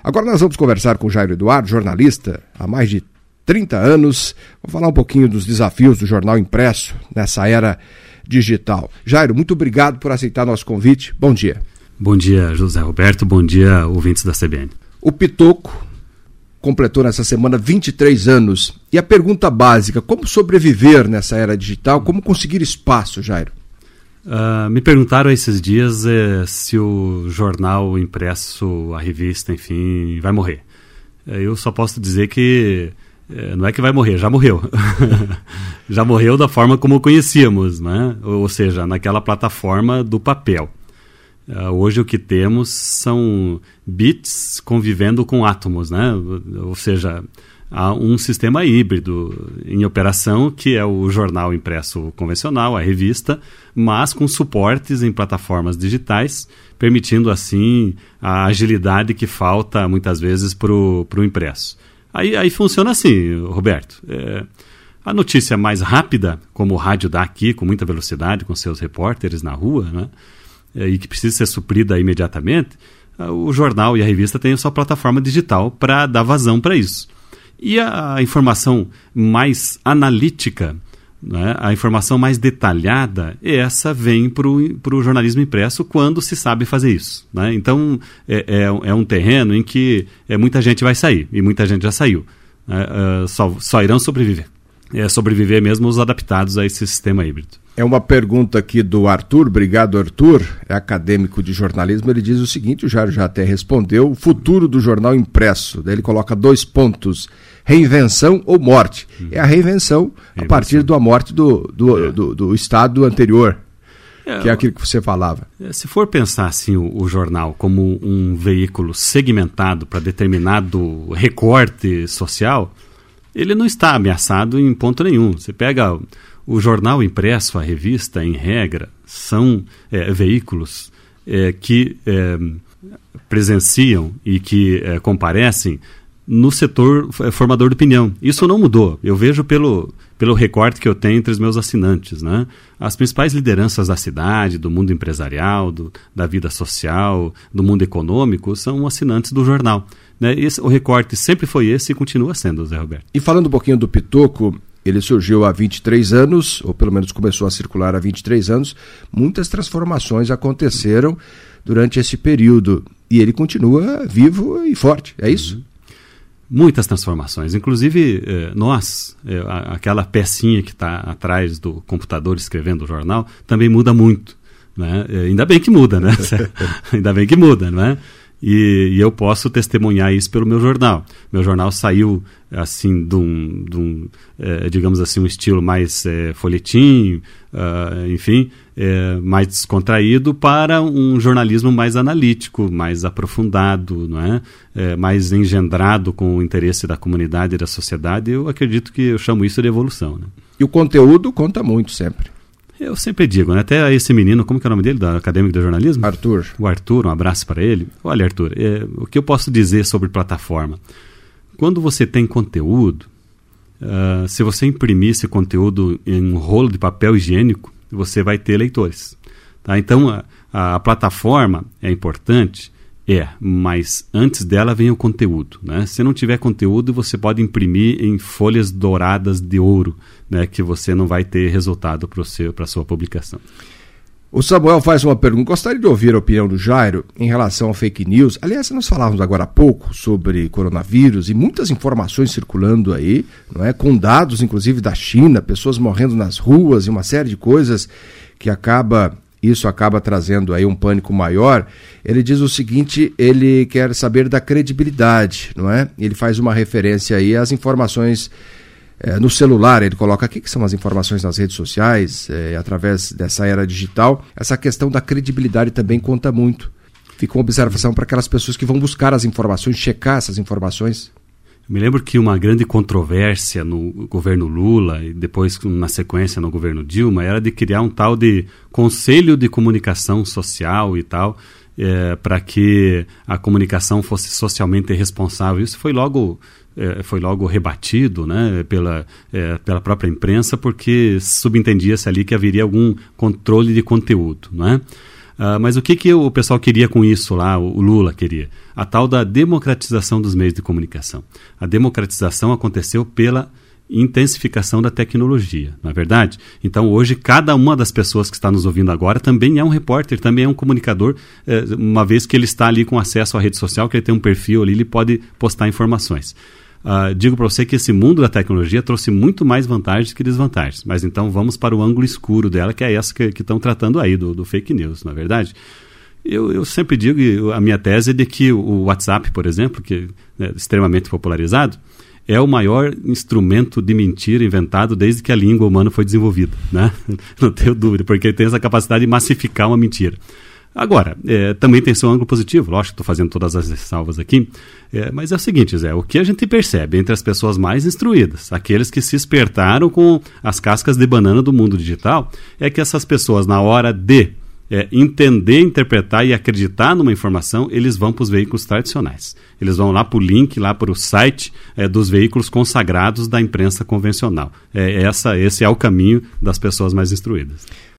Agora nós vamos conversar com o Jairo Eduardo, jornalista há mais de 30 anos. Vamos falar um pouquinho dos desafios do jornal impresso nessa era digital. Jairo, muito obrigado por aceitar nosso convite. Bom dia. Bom dia, José Roberto. Bom dia, ouvintes da CBN. O Pitoco completou nessa semana 23 anos. E a pergunta básica, como sobreviver nessa era digital? Como conseguir espaço, Jairo? Me perguntaram esses dias se o jornal impresso, a revista, enfim, vai morrer. Eu só posso dizer que não é que vai morrer, já morreu. Já morreu da forma como o conhecíamos, né? Ou seja, naquela plataforma do papel. Hoje o que temos são bits convivendo com átomos, né? Ou seja, há um sistema híbrido em operação, que é o jornal impresso convencional, a revista, mas com suportes em plataformas digitais, permitindo assim a agilidade que falta muitas vezes para o impresso. Aí funciona assim, Roberto. A notícia mais rápida, como o rádio dá aqui, com muita velocidade, com seus repórteres na rua, né? E que precisa ser suprida imediatamente, o jornal e a revista têm a sua plataforma digital para dar vazão para isso. E a informação mais analítica, né, a informação mais detalhada, essa vem para o jornalismo impresso quando se sabe fazer isso, né? Então, é um terreno em que muita gente vai sair, e muita gente já saiu. Só irão sobreviver. Sobreviver mesmo os adaptados a esse sistema híbrido. É uma pergunta aqui do Arthur. Obrigado, Arthur. É acadêmico de jornalismo. Ele diz o seguinte, o Jairo já até respondeu: o futuro do jornal impresso. Daí ele coloca 2 pontos: reinvenção ou morte. É a reinvenção a partir da morte do estado anterior, que é aquilo que você falava. Se for pensar assim o jornal como um veículo segmentado para determinado recorte social, ele não está ameaçado em ponto nenhum. Você pega o jornal impresso, a revista, em regra, são veículos que presenciam e que comparecem no setor formador de opinião. Isso não mudou. Eu vejo pelo recorte que eu tenho entre os meus assinantes, né? As principais lideranças da cidade, do mundo empresarial, da vida social, do mundo econômico, são assinantes do jornal, né? O recorte sempre foi esse e continua sendo, Zé Roberto. E falando um pouquinho do Pitoco, ele surgiu há 23 anos, ou pelo menos começou a circular há 23 anos. Muitas transformações aconteceram durante esse período. E ele continua vivo e forte, é isso? Muitas transformações. Inclusive, aquela pecinha que está atrás do computador escrevendo o jornal, também muda muito, né? Ainda bem que muda, né? Ainda bem que muda, não é? E eu posso testemunhar isso pelo meu jornal. Meu jornal saiu assim digamos assim, um estilo mais folhetim, enfim, mais descontraído, para um jornalismo mais analítico, mais aprofundado, não é? Mais engendrado com o interesse da comunidade e da sociedade. Eu acredito que eu chamo isso de evolução, né? E o conteúdo conta muito sempre. Eu sempre digo, né? Até esse menino, como que é o nome dele, da acadêmico de jornalismo? Arthur. O Arthur, um abraço para ele. Olha, Arthur, o que eu posso dizer sobre plataforma? Quando você tem conteúdo, se você imprimir esse conteúdo em um rolo de papel higiênico, você vai ter leitores, tá? Então, a plataforma é importante, mas antes dela vem o conteúdo, né? Se não tiver conteúdo, você pode imprimir em folhas douradas de ouro, né, que você não vai ter resultado para a sua publicação. O Samuel faz uma pergunta. Gostaria de ouvir a opinião do Jairo em relação ao fake news. Aliás, nós falávamos agora há pouco sobre coronavírus e muitas informações circulando aí, não é? Com dados, inclusive, da China, pessoas morrendo nas ruas e uma série de coisas que isso acaba trazendo aí um pânico maior. Ele diz o seguinte: ele quer saber da credibilidade, não é? Ele faz uma referência aí às informações no celular. Ele coloca aqui que são as informações nas redes sociais, através dessa era digital. Essa questão da credibilidade também conta muito. Fica uma observação para aquelas pessoas que vão buscar as informações, checar essas informações. Me lembro que uma grande controvérsia no governo Lula e depois, na sequência, no governo Dilma, era de criar um tal de Conselho de Comunicação Social e tal, para que a comunicação fosse socialmente responsável. Isso foi logo rebatido, né, pela própria imprensa, porque subentendia-se ali que haveria algum controle de conteúdo, não é? Mas o que o pessoal queria com isso lá, o Lula queria? A tal da democratização dos meios de comunicação. A democratização aconteceu pela intensificação da tecnologia, não é verdade? Então hoje cada uma das pessoas que está nos ouvindo agora também é um repórter, também é um comunicador, uma vez que ele está ali com acesso à rede social, que ele tem um perfil ali, ele pode postar informações. Digo para você que esse mundo da tecnologia trouxe muito mais vantagens que desvantagens, mas então vamos para o ângulo escuro dela, que é essa que estão tratando aí, do fake news, não é verdade? Eu sempre digo, a minha tese é de que o WhatsApp, por exemplo, que é extremamente popularizado, é o maior instrumento de mentira inventado desde que a língua humana foi desenvolvida, né? Não tenho dúvida, porque ele tem essa capacidade de massificar uma mentira. Agora, também tem seu ângulo positivo, lógico que estou fazendo todas as ressalvas aqui, mas é o seguinte, Zé, o que a gente percebe entre as pessoas mais instruídas, aqueles que se espertaram com as cascas de banana do mundo digital, é que essas pessoas, na hora de entender, interpretar e acreditar numa informação, eles vão para os veículos tradicionais. Eles vão lá para o link, lá para o site dos veículos consagrados da imprensa convencional. Esse é o caminho das pessoas mais instruídas.